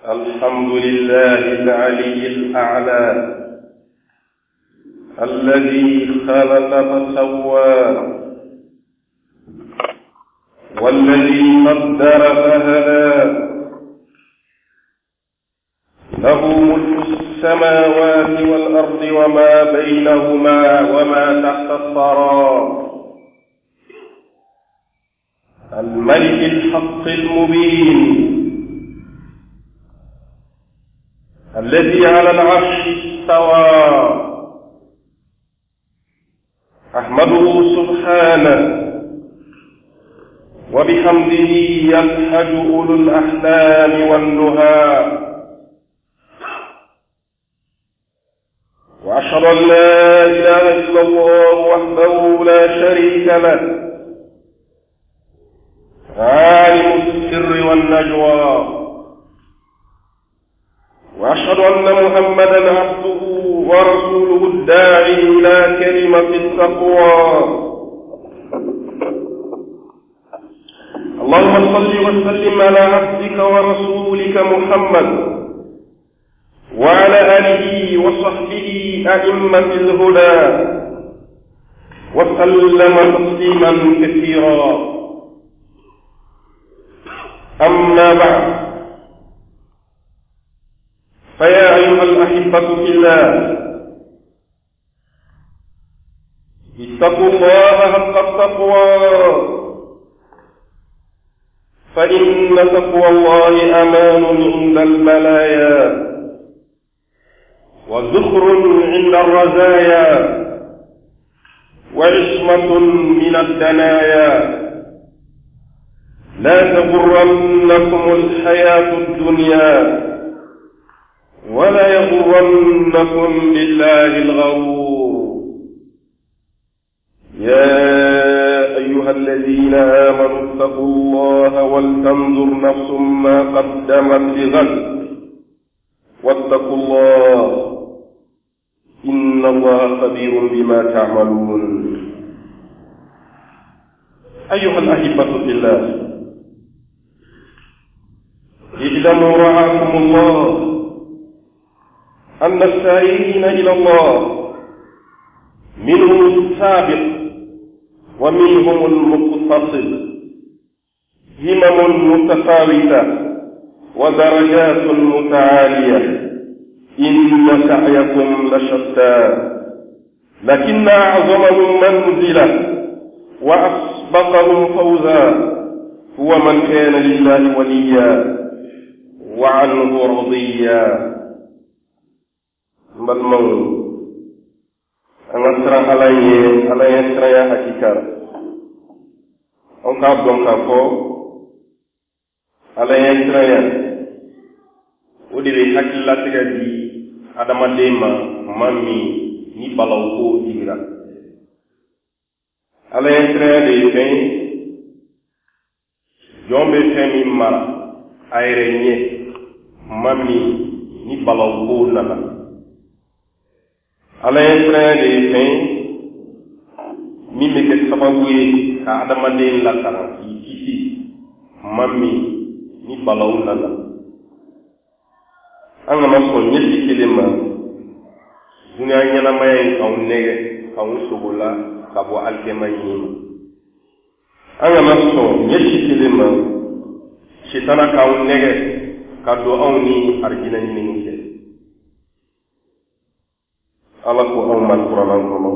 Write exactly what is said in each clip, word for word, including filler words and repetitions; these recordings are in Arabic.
الحمد لله العلي الأعلى الذي خلق فسوى والذي قدر فهدى له ملك السماوات والأرض وما بينهما وما تحت الثرى الملك الحق المبين الذي على العرش استوى أحمده سبحانه وبحمده يلحج أولو الأحلام والنهى وأشهد أن لا إله إلا الله وحده لا شريك له عالم السر والنجوى وأشهد أن محمدا عبده ورسوله الداعي إلى كلمة التقوى اللهم صل وسلم على عبدك ورسولك محمد وعلى آله وصحبه أئمة الهدى وسلم تسليما كثيرا. أما بعد، فيا أيها الأحبة في الله، اتقوا الله حق التقوى، فإن تقوى الله أمان عند البلايا وذخر عند الرزايا وعصمة من الدنايا. لا تغرنكم الحياة الدنيا ولا يغرنكم بالله الغرور. يا أيها الذين آمنوا اتقوا الله ولتنظر نفس ما قدمت لغد واتقوا الله إن الله خبير بما تعملون. أيها الأحبة في الله، اعلموا رعاكم الله أن السائرين إلى الله منهم السابق ومنهم المقتصد، همم متفاوتة ودرجات متعالية، إن سعيكم لشتى، لكن أعظمهم منزلة وأسبقهم فوزا هو من كان لله وليا وعنه رضيا. بالمون أنا سرع علي علي سرع حقيقة أنك أبدون كفو علي سرع ودي بحق الله تجدي adama dema mami ni balawko digra ala entre de fen jombe femi mara ayrenye mami ni balawko nana ala entre de fen mi me ke sababu ka adama de la kara isi mami ni balaw nana anga maso nyesi kilima dunia nyana mayen kaun nege kaun sobola kabo alkema yima anga maso nyesi kilima shitana kaun nege kado awni arjina nyini ke ala ko aw man qur'an ko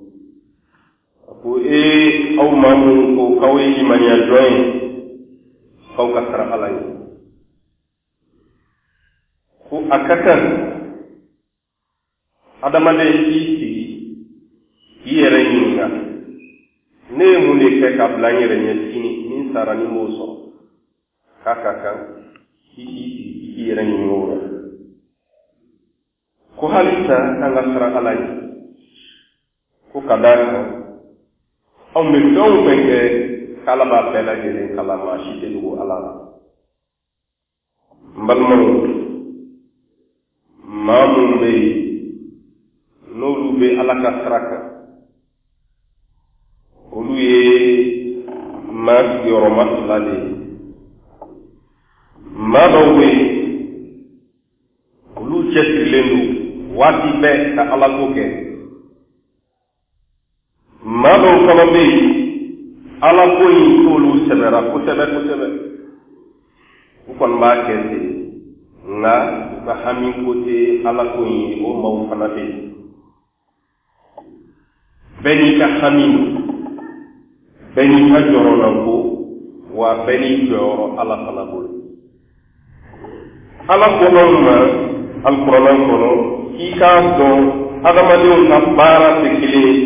ko e aw man ko kawé imania join kaw kasara alay ko akatan adama de isi yere nyinga ne mu ne ke ka blanyere nyesini min sara ni moso kakaka isi yere nyinga ko halita anga sara alay ko kadaka aw me don penge kala ba bela gele kala ma shi de lu ala mbalmo mamun be nolu be alaka saraka olu ye mas yoro maslade ma do be cɛsirilen don waati bɛɛ ka ala ko kɛ maa dɔw fana bɛ yen ala ko in t'olu sɛbɛra kosɛbɛ kosɛbɛ u kɔni b'a kɛ ten nka u ka hami ko tɛ ala ko in ye o maaw fana bɛ yen bɛɛ n'i ka hami don bɛɛ n'i ka jɔyɔrɔnanko wa bɛɛ n'i jɔyɔrɔ ala fana bolo ala ko anw ma alikuranɛ kɔnɔ k'i k'a dɔn adamadenw ka baara tɛ kelen ye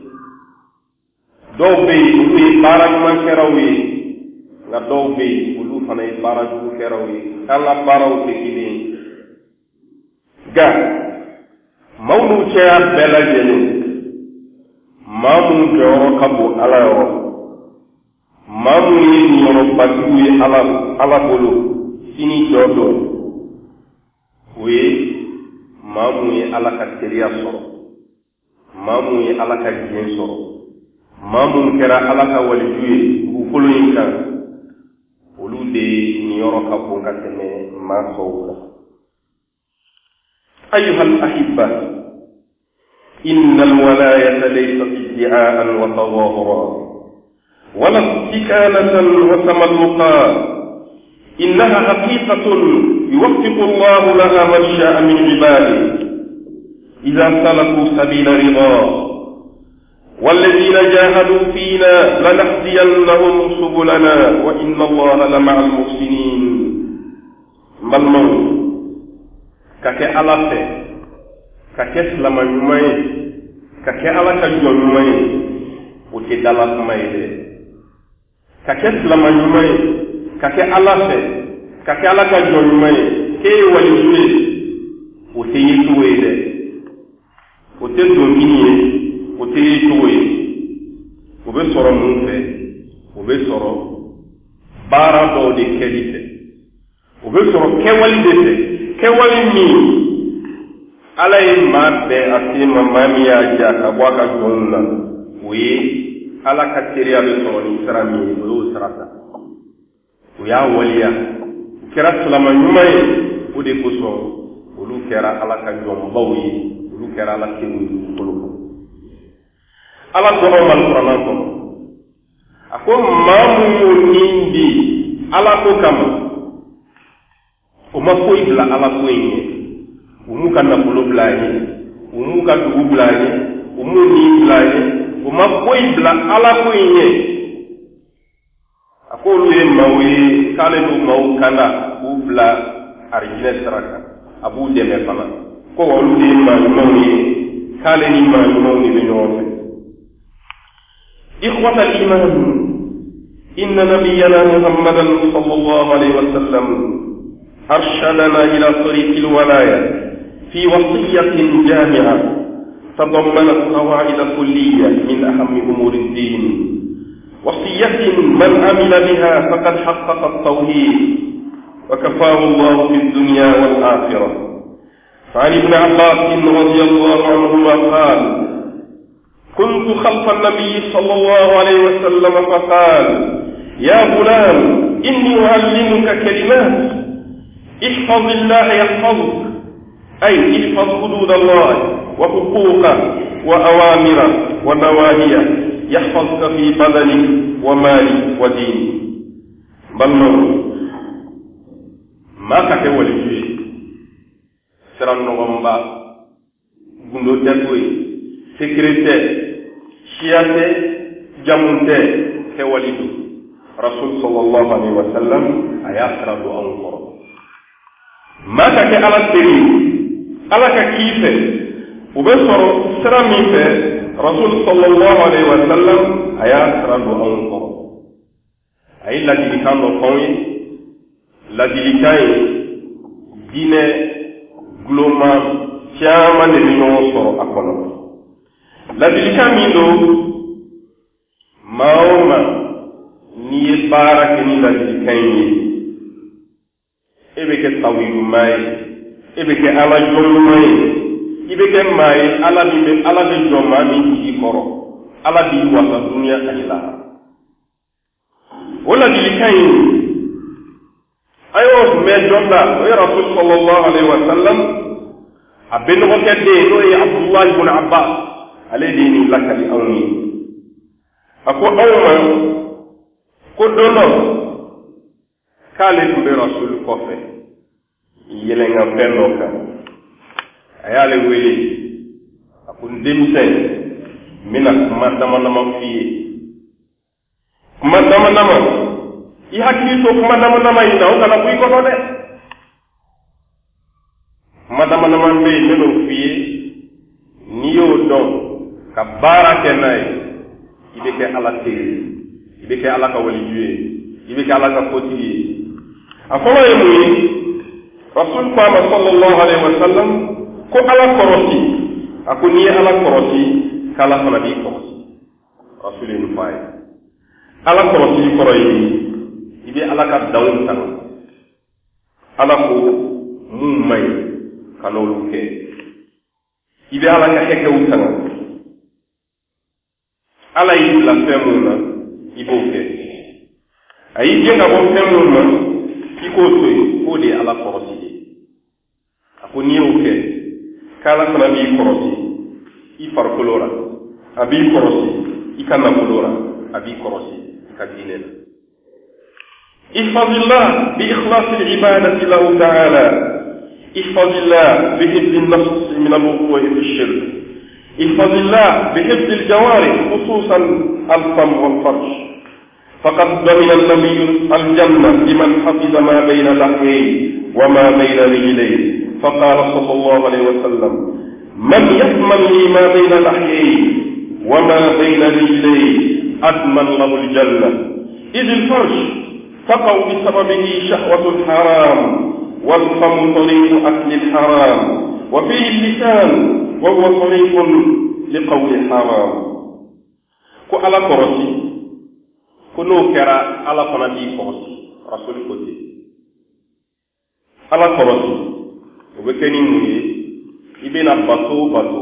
dɔw bɛ yen olu ye baara ɲumankɛlaw ye nka dɔw bɛ yen olu fana ye baara jugukɛlaw ye k'an ka baaraw tɛ kelen ye nka maaw n'u cɛya bɛɛ lajɛlen maa minnu jɔyɔrɔ ka bon ala yɔrɔ maa minnu ye niyɔrɔbatigiw ye ala ala bolo sini jɔ dɔn o ye maa minnu ye ala ka teriya sɔrɔ maa minnu ye ala ka diɲɛ sɔrɔ maa minnu kɛra ala ka waliju ye dugukolo in kan olu de niyɔrɔ ka bon ka tɛmɛ maa tɔw la ayuha al-ahibba inna al-walayata laysat iddi'aan wa tadahura wala istikanatan wa tamalluqa innaha haqiqatun yuwaffiqu Allahu laha man sha'a min ibadihi idha salaku sabila ridha والذين جاهدوا فينا لنهدينهم سبلنا وإن الله لمع المحسنين ملمو كاكي ألافي كاكي سلما يمي كاكي ألاكا جو يمي وتدالا سمي كاكي سلما يمي كاكي ألافي كاكي ألاكا جو يمي كي وليجوي وتيجوي وتدوميني o tɛ ye cogo ye o bɛ sɔrɔ mun fɛ o bɛ sɔrɔ baara dɔw de kɛli fɛ o bɛ sɔrɔ kɛwale de fɛ kɛwale min ala ye maa bɛɛ a se ma maa min y'a ja ka bɔ a ka jɔnw na o ye ala ka teriya bɛ sɔrɔ ni sira min ye o y'o sira ta o y'a waleya o kɛra silama ɲuman ye o de kosɔn olu kɛra ala ka jɔnbaw ye olu kɛra ala sew ye dugukolo kɔnɔ ala kɔnɔ malikuranɛ kɔnɔ a ko maa minnu nin bi ala ko kama o ma foyi bila ala ko in ye u m'u ka nafolo bila a ye u m'u ka dugu bila a ye u m'u nin bila a ye o ma foyi bila ala ko in ye a ko olu ye maaw ye k'ale b'u maaw kanda k'u bila arijinɛ sira kan a b'u dɛmɛ fana ko olu de ye maa ɲumanw ye k'ale ni maa ɲumanw de bɛ ɲɔgɔn fɛ إخوة الإيمان إن نبينا محمدا صلى الله عليه وسلم أرشدنا إلى طريق الولاية في وصية جامعة تضمنت قواعد كلية من أهم أمور الدين وصية من عمل بها فقد حقق التوحيد وكفاه الله في الدنيا والآخرة فعن ابن عباس رضي الله عنهما قال كنت خلف النبي صلى الله عليه وسلم فقال يا غلام إني أعلمك كلمات احفظ الله يحفظك أي احفظ حدود الله وحقوقه وأوامره ونواهيه يحفظك في بدنك ومالك ودينك بل ما كتب ولي سران نغمبا غندو تكوي sécurité siyate jamunte kewalidu rasul sallallahu alaihi wasallam aya saradu an qoro maka ke ala teri ala ka kife ube soro sira min fe rasul sallallahu alaihi wasallam aya saradu an qoro ay ladilikan do konyi ladilikan dine gloma chama ne no soro akono ladilikan min do maoma ni ye baara kɛ ni ladilikan ye e bɛ kɛ tawhiduma ye e bɛ kɛ ala jɔnɲuman ye i bɛ kɛ maa ye ala min bɛ ala bɛ jɔ maa min jigi kɔrɔ ala b'i wasa duniya ani lahara o ladilikan ye a y'o mɛn jɔn da o ye rasul sallallahu alaihi wa sallam a benno ko kedde no e Abdullah ibn Abbas alayhi ni lakali awni ako awma ko dono kale tumbe rasul ko fe yelenga benno ka ayale weli ako ndimsen mina madama nama fiye madama nama i hakki to madama nama ina o kana kuy ko de madama nama be meno fiye niyo don ka barake nay ibe ke ala tiri ibe ke ala ka wali juye ibe ke ala ka fotiye akola yemu rasul Muhammad sallallahu alaihi wasallam ko ala korosi ako ni ala korosi kala fana bi korosi rasulin fay ala korosi koroyi ibe ala ka dawun tan ala ko mum may kanolu ke ibe ala ka heke wutan ala yi la femuna ibo ke ayi jenga bo femuna iko to ko de ala korosi ako ni o ke kala fana bi korosi i farkolora abi korosi i kana kolora abi korosi ka dinena احفظ الله بإخلاص العبادة له تعالى احفظ الله بحفظ النفس من الوقوع في الشرك احفظ الله بحفظ الجوارح خصوصا الفم والفرج فقد ضمن النبي الجنة لمن حفظ ما بين لحييه وما بين رجليه فقال صلى الله عليه وسلم من يضمن لي ما بين لحييه وما بين رجليه أضمن له الجنة إذ الفرج تقع بسببه شهوة الحرام والفم طريق أكل الحرام وفيه اللسان وهو طريق لقول الحرام كو على كرسي كنو كرا على قناتي كرسي رسول كوتي على كرسي وبكني موي ibena bato bato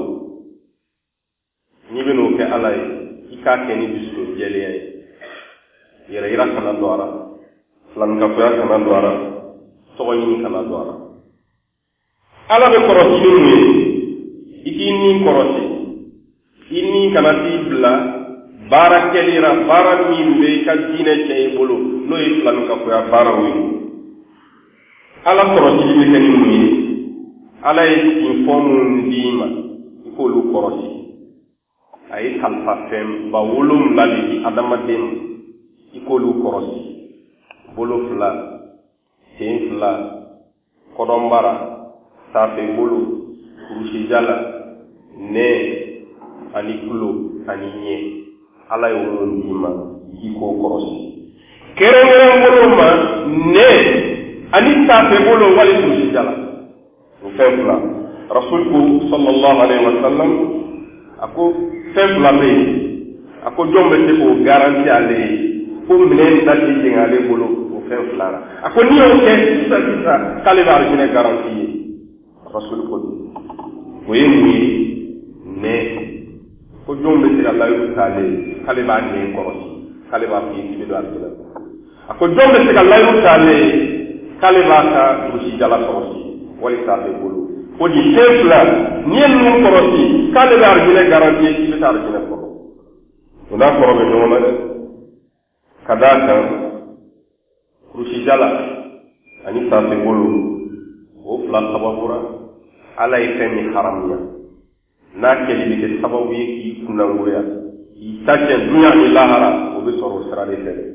ni beno ke alay ikake ni bisu jeliya yera ira kana doara lan ka fa kana doara to ni kana doara ala be korosi ni ikini korosi ini kana tibla barakelira barami be ka dine cey bolo no islam ka fa barawi ala korosi be keni ni ala informu ndima ikolu korosi ay kalfa fem ba wolum lali adama dem ikolu korosi bolo fla ten fla kodombara safe bolo kurushi jala ne ani kulo ani nye ala yo ndima iko korosi kerengere bolo ma ne ani safe bolo wali kurushi jala fefla rasulku sallallahu alaihi wasallam ako fefla be ako jombe te ko garanti ale ko minen dal di ngale bolo ko fefla ako ni o ke sa sa kale bar jine garanti rasul ko ko yemi ne ko jombe te Allah yu tale kale ba ne ko kale ba fi bi do alkala ako jombe te Allah yu tale kale ba ka rusi jala ko wali sabe bolo o di sefla nien nu korosi kale dar gine garantie ci betar gine ko ona ko be no ma kadaka rusi jala ani sabe bolo o fla sababura ala ifemi haramnya na keli bi ke sababu yi kuna ngoya yi tache dunya ilahara o be soro srade tele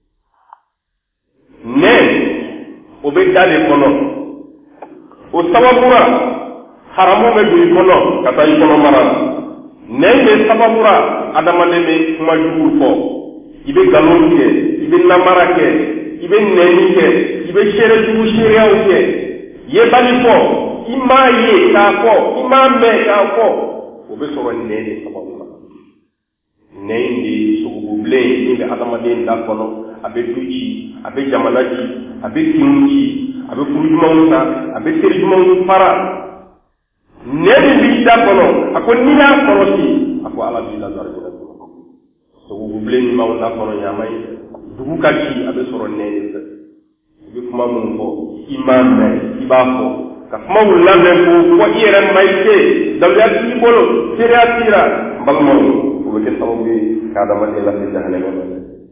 ne o be dale kono o sababura haramu me du kono kata yi kono mara nebe sababura adama lebe kuma jugur fo ibe galon ke ibe namara ke ibe neni ke ibe shere jugu shere au ke ye bali fo ima ye ka fo ima me ka fo o be soro nene sababura nende sugu ble ni be adama den da kono abe duci abe jamanaji abe kinji abe kurujumawuta abe terjumawuta para neni bi da kono ako nina korosi ako ala bi la zarjina so bu ble ni mawuta kono nyamay dugu kati abe soro neni be kuma mun ko imam ne ibafo ka kuma wulla be ko ko yere mayte dawya ti bolo tere atira balmo ko ke sababu ka da man la fi jahannama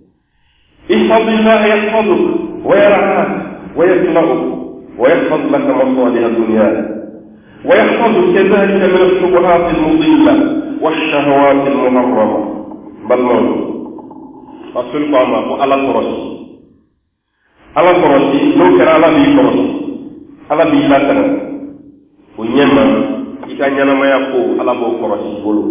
ihfazillah yahfazuk wa yar'ak wa yaslahuk wa yahfaz laka masalih ad-dunya wa yahfazuk kadhalika min ash-shubuhat al-mudilla wash-shahawat al-muharrama balmo rasul ko ma ko ala korosi ala korosi no kera ala bi korosi ala bi la kana o nyema ita nyana maya ko ala bo korosi bolo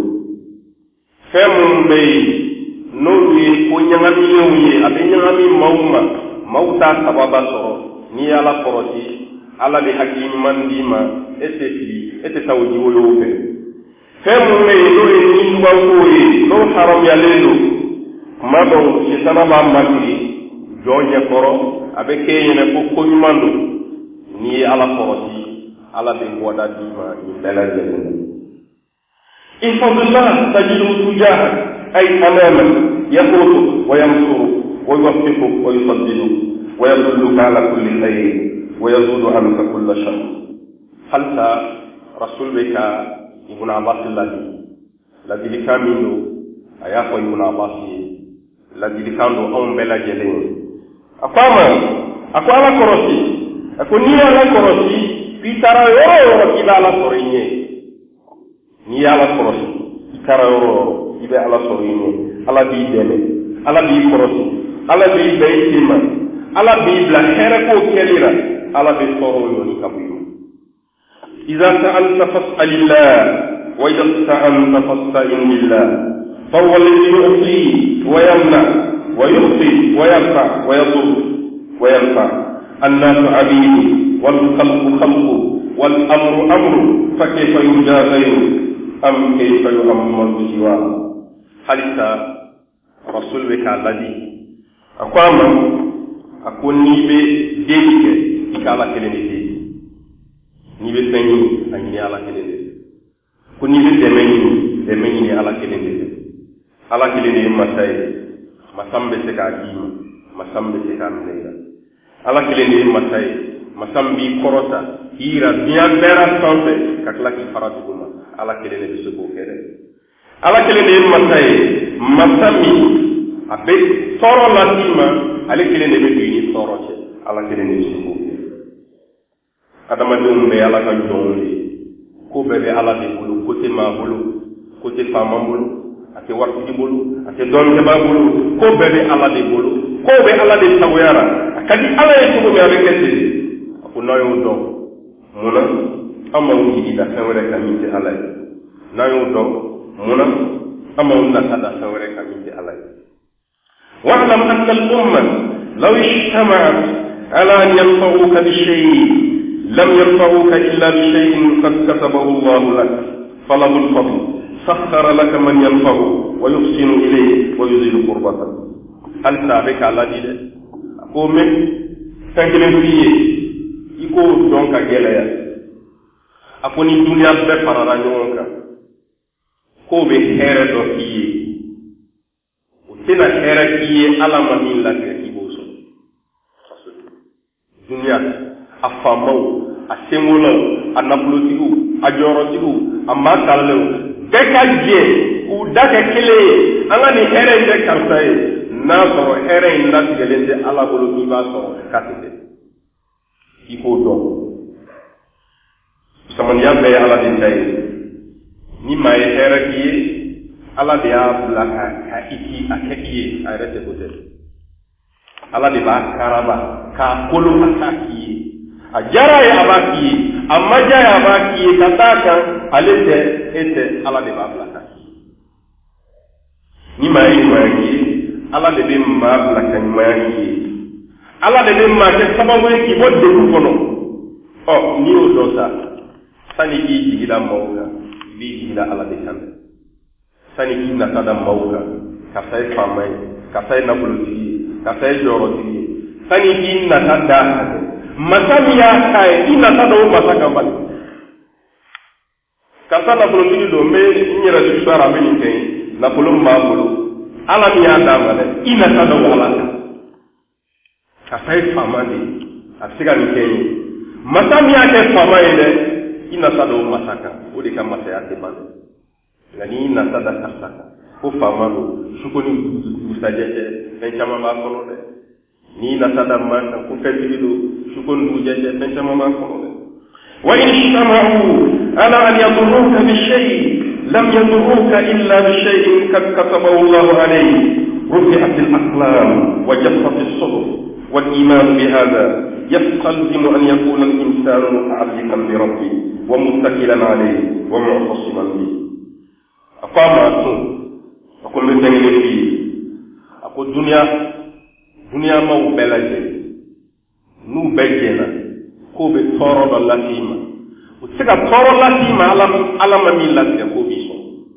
fem be no wi ko nyanga mi yewi abe nyanga mi mawma mawta sababa soro ni ala korosi ala bi hakim mandima etefi ete tawji woyo fe fem be no ni ngwa ko yi no haram ya lelo mado sitana ba makri jonye koro abe keyene ko ko nyumando ni ala korosi ala be woda dima ni belaje ihfazillah tajidu tujaha ay amama yaqutu wa yamsuru wa yuwaffiqu wa yusaddidu wa yadulluka ala kulli khayr wa yazudu anka kull shar halta rasul bika ibn abbas alladhi ladhi kamino aya ko ibn abbas ladhi kando on belaje len akama akwala korosi akoni ala korosi pitara yoro yoro kibala sorinye ni ala korosi pitara yoro ibe ala sorinye ala bi dele ala bi korosi ala bi beitima ala bi bla khere ko kelira ala bi soro yoni kabuyo idza sa'alta fas'alillah wa idza sta'anta fasta'in billah فهو الذي يعطي ويمنع ويخفي ويرفع ويضر وينفع الناس عبيد والخلق خلق والامر امر فكيف يرجى غيره ام كيف يؤمن سواه حتى رسول بك الذي اقام اكون نيبي ديك يكالا كليني نيبي سني اني على كليني كون نيبي دمني دمني على كليني ala kilini masay masambe se ka dima masambe se ka mneira ala kilini masay masambi korota hira bien bera santé kakla ki faratu kuma ala kilini bisu ko kere ala kilini masay masami abe soro latima ala kilini be dini soro che ala kilini bisu ko adama dum be ala ka jonde ko be be ala de bulu côté ma bulu côté fama bulu ate wartu di bolu ate don ke ba bolu ko bebe ala de bolu ko be ala de tawara akadi ala e ko be avec ete ko nayo do muna amma wuji da sawre kamite ala nayo do muna amma wunda kada sawre kamite ala wa'lam anna al-umma law ijtama'at ala an yanfa'uka bi shay'in lam yanfa'uka illa bi shay'in qad katabahu Allah lak falahu al-fadl سخر لك من ينفع ويحسن إليه ويزيل قربته هل سابك على دي أقوم تنجلن فيه يكو دونك جليا أقوني دنيا بفرارا نيونك كو بخير دو فيه وتنا خير فيه على ممين لك يبوسو دنيا أفامو أسمولو أنابلوتيو أجورتيو أما كالو Deka je u daka kile anga ni here je kartai na so here inda tigelende ala bolo ki ba so katete iko do saman ya be ala din tay ni mai here ki ala dia blaka ka iki akeki arete bote ala di ba karaba ka kolo akaki ajara ya abaki amma jaya abaki kataka alete ete ala de babla ka ni mai mai ala de bim babla kan mai ala de bim ma ke sababu ki bodde ko kono o ni o dosa sani ki jigida mawga bi jigida ala de kan sani ki na tada mawga ka sai famai ka sai na bulti ka sai joroti sani ki na tada masamiya kai ina tada o masaka bal kasa na bolo mini do me nyira di sara me ni kai na bolo ma bolo ala mi anda male ina ta do wala ka sai famani asiga ni kai masa min y'a kɛ faama ye dɛ i nasa da o masa kan o de ka masaya tɛ ban nka n'i nasa da karisa kan ko faama don suko ni dugusajɛ cɛ fɛn caman b'a kɔnɔ dɛ n'i nasa da maa kan ko fɛntigi don suko ni dugujɛ cɛ fɛn caman b'a kɔnɔ dɛ wa in ijtama'u ala an yadurruka bi shay' lam yadurruka illa bi shay'in qad katabahu Allahu alayk رفعت الأقلام وجفت الصدر والإيمان بهذا يستلزم أن يكون الإنسان متعلقا بربه ومتكلا عليه ومعتصما به أقام أكون أقول من دنيا فيه أقول دنيا دنيا ما بلجة نو بجنا كوب تورو اللاتيما وتسكا تورو اللاتيما على على ما ميلاد كوبيسو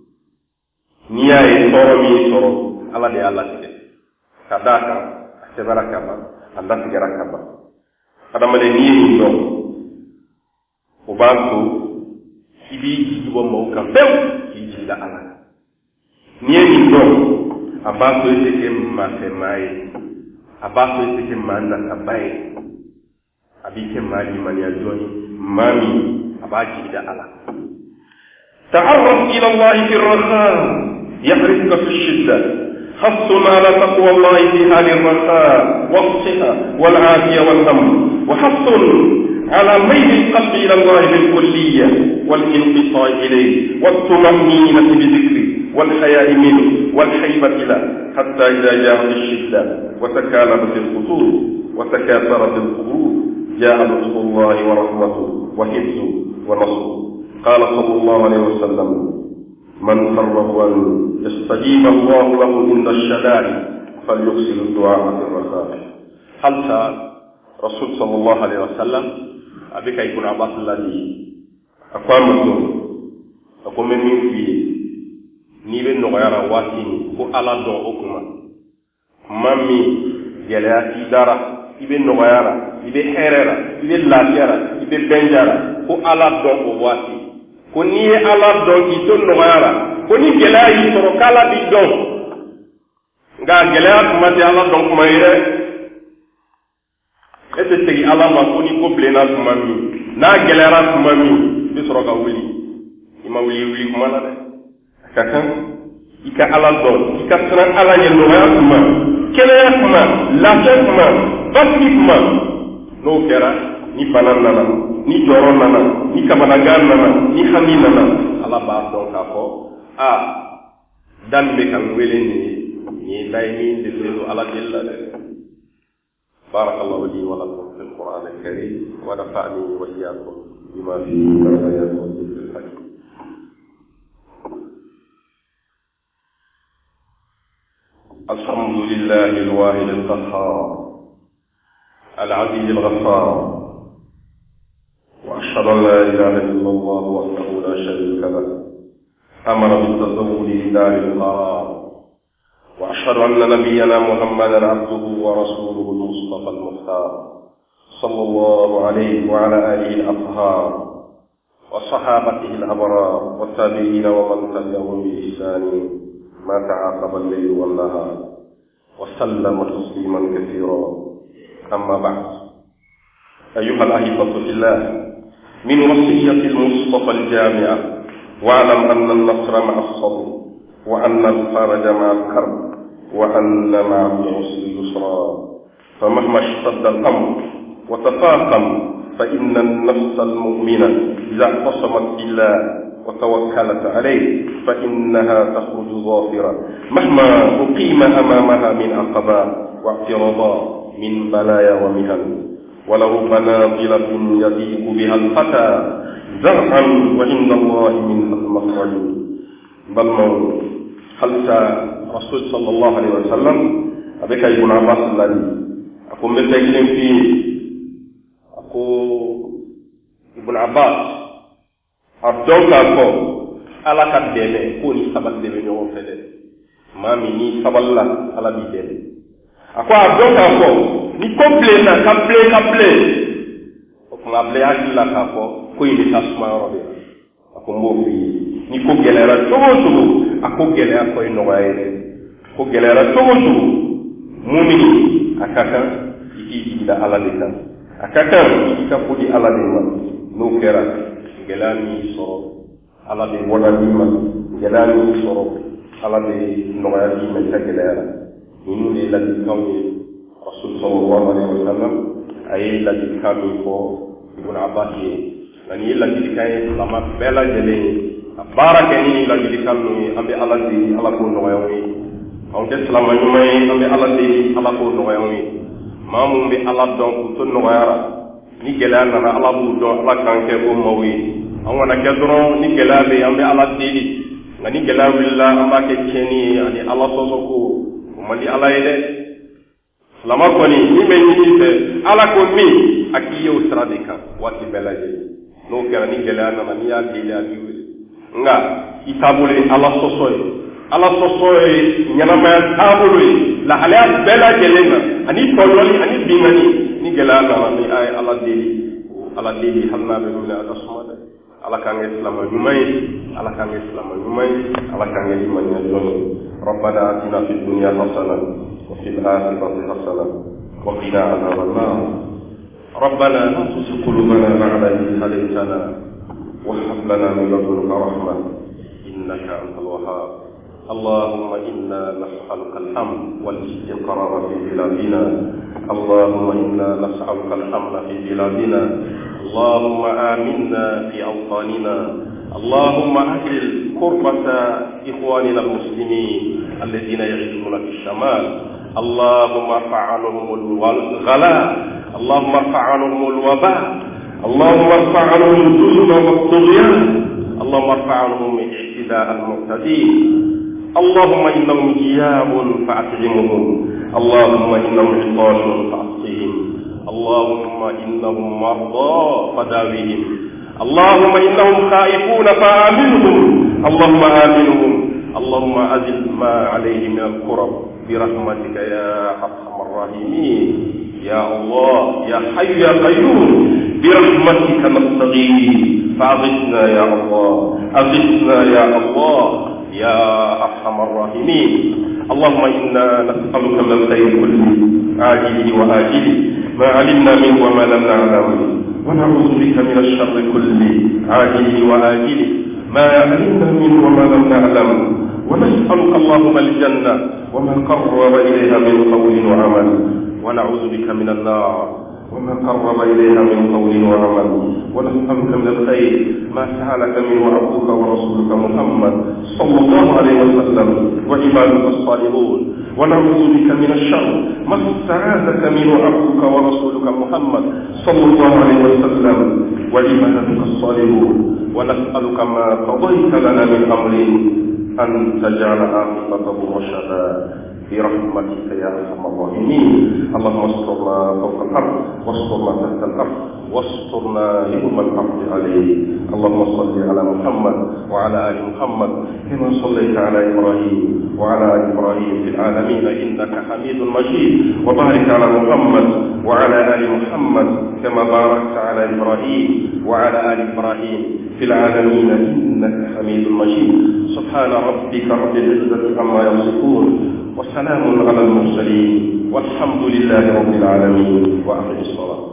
نيا تورو مي تورو ala de ala tigɛ ka d'a kan a sɛbɛra ka ban a latigɛra ka ban adamaden n'i ye nin dɔn o b'a to i b'i jigi bɔ maaw kan pewu k'i jigi da ala kan n'i ye nin dɔn a b'a to i tɛ kɛ maafɛmaa ye a b'a to i tɛ kɛ maa nasaba ye a b'i kɛ maa limaniya jɔn ye maa min a b'a jigi da ala ta'arraf ila allahi fi raha yahrifuka fi shidda حث على تقوى الله في حال الرخاء والصحة والعافية والأمن وحث على ميل القلب إلى الله بالكلية والانقطاع إليه والطمأنينة بذكره والحياء منه والحيبة له حتى إذا جاءت الشدة وتكالبت الخطور وتكاثرت القبور جاء لطف الله ورحمته وحفظه ونصره قال صلى الله عليه وسلم من سره أن يستجيب الله له عند الشدائد فليكثر الدعاء في الرخاء. هل رسول صلى الله عليه وسلم أبيك يكون عباس الذي أقام الدين أقوم من في نيبن نغير واتيني هو على دون أكما مامي جلاتي دارا يبن نغير يبن حريرا يبن لاتيرا يبن بنجارا هو على دون واتي ko ni ye ala dɔn k'i to nɔgɔyara ko ni gɛlɛya y'i sɔrɔ k'ala b'i dɔn nka gɛlɛya kuma tɛ ala dɔn kuma ye dɛ e tɛ segin ala ma ko ni ko bilenna tuma min n'a gɛlɛyara tuma min i bɛ sɔrɔ ka wuli i ma wuli wuli kuma na dɛ a ka kan i ka ala dɔn i ka siran ala ɲɛ nɔgɔya tuma kɛnɛya tuma lafiya tuma basigi tuma n'o kɛra ni bana nana ni jɔrɔ nana ni kamanagan nana ni hami nana ala b'a dɔn k'a fɔ a da min bɛ ka n wele nin ye nin ye da ye min delilen don ala deli la dɛ barakallahu li wa lakum fil qur'an al-karim wa nafa'ani wa iyyakum bima fihi min al-ayati wa dhikril hakim alhamdulillahi al-wahid al-qahhar al-aziz al-ghaffar وأشهد أن لا إله إلا الله وحده لا شريك له أمر بالتزود لدار القرار وأشهد أن نبينا محمدا عبده ورسوله المصطفى المختار صلى الله عليه وعلى آله الأطهار وصحابته الأبرار والتابعين ومن تبعهم بإحسان ما تعاقب الليل والنهار وسلم تسليما كثيرا أما بعد أيها الأحبة في الله من وصية المصطفى الجامعة واعلم أن النصر مع الصبر وأن الفرج مع الكرب وأن مع العسر يسرا فمهما اشتد الأمر وتفاقم فإن النفس المؤمنة إذا اعتصمت بالله وتوكلت عليه فإنها تخرج ظافرة مهما أقيم أمامها من عقبات واعتراضات من بلايا ومهن ولرب ناظلة يضيق بها الفتى زرعا وعند الله من المخرج بل موت هل رسول صلى الله عليه وسلم أبيك ابن عباس الذي أقول متجلين فيه أقول ابن عباس أبدوك أقول ألا كدني كوني سبب دمي يوم فدي ما مني سبب الله ألا بيدني أقول أبدوك أقول ni komple na kaple kaple o ko ngable hakilla ka ko ko yini tasma robe ako mbofi ni ko gelera togo togo ako gelera ko ino waye ko gelera togo togo mumini akaka iki ida ala deka akakan ika fudi ala de ma no kera gelani soro ala de wona di ma gelani soro ala de noya di ma ta gelera inu de la di kawni rasul sallallahu alaihi wasallam ay la di kami ko ibn abbas nani la di kay lama bela jele baraka ni la di kanu ambe ala di ala ko noya wi on de salama nyumay ambe ala di ala ko noya wi mamu be ala don ko to noya ni gela na ala bu do ala kanke ko mawi an wana kedro ni gela be ambe ala dili ngani gela willa amba ke cheni ani ala soso ko mali ala ide lama ko ni ni me ni te ala ko mi akiyo stradika wati belaje no kera ni gela na ni ya dili ani nga itabule ala soso ala soso nyana ma tabulu la ala belaje lenga ani tololi ani bingani ni gela na ni ay ala dili ala dili hanna be min atasmada ala kan islam nyumay ala kan islam nyumay ala kan islam nyumay rabbana atina fid dunya hasanah wa fil akhirati hasanah wa qina adhaban nar rabbana la tuzigh qulubana ba'da idh hadaytana wa hab lana min ladunka rahmah innaka antal wahhab اللهم إنا نسألك الأمن والاستقرار في بلادنا اللهم إنا نسألك الأمن في بلادنا اللهم آمنا في أوطاننا اللهم أهل كربة إخواننا المسلمين الذين يعيشون في الشمال اللهم ارفع عنهم الغلاء اللهم ارفع عنهم الوباء اللهم ارفع عنهم الظلم والطغيان اللهم ارفع عنهم اعتداء المعتدين اللهم إنهم جياع فأطعمهم اللهم إنهم عطاش فأسقهم اللهم إنهم مرضى فداويهم اللهم إنهم خائفون فآمنهم اللهم آمنهم اللهم أزل ما عليه من الكرب برحمتك يا أرحم الراحمين يا الله يا حي يا قيوم برحمتك نستغيث فأغثنا يا الله أغثنا يا الله يا أرحم الراحمين اللهم إنا نسألك من الخير كله عاجله وآجله ما علمنا منه وما لم نعلم ونعوذ بك من الشر كله عاجله وآجله ما علمنا منه وما لم نعلم ونسألك اللهم الجنة وما قرب إليها من قول وعمل ونعوذ بك من النار وما قرب إليها من قول وعمل ونسألك من الخير ما سألك منه عبدك ورسولك محمد صلى الله عليه وسلم وعبادك الصالحون ونعوذ بك من الشر ما استعاذك منه عبدك ورسولك محمد صلى الله عليه وسلم وعبادك الصالحون ونسألك ما قضيت لنا من أمر أن تجعل عاقبته رشدا برحمتك يا ارحم الراحمين اللهم استرنا فوق الارض واسترنا تحت الارض واسترنا يوم الارض عليه اللهم صل على محمد وعلى ال محمد كما صليت على ابراهيم وعلى ال ابراهيم في العالمين انك حميد مجيد وبارك على محمد وعلى ال محمد كما باركت على ابراهيم وعلى ال ابراهيم في العالمين انك حميد مجيد سبحان ربك رب العزه عما يصفون وسلام على المرسلين والحمد لله رب العالمين وأقم الصلاة.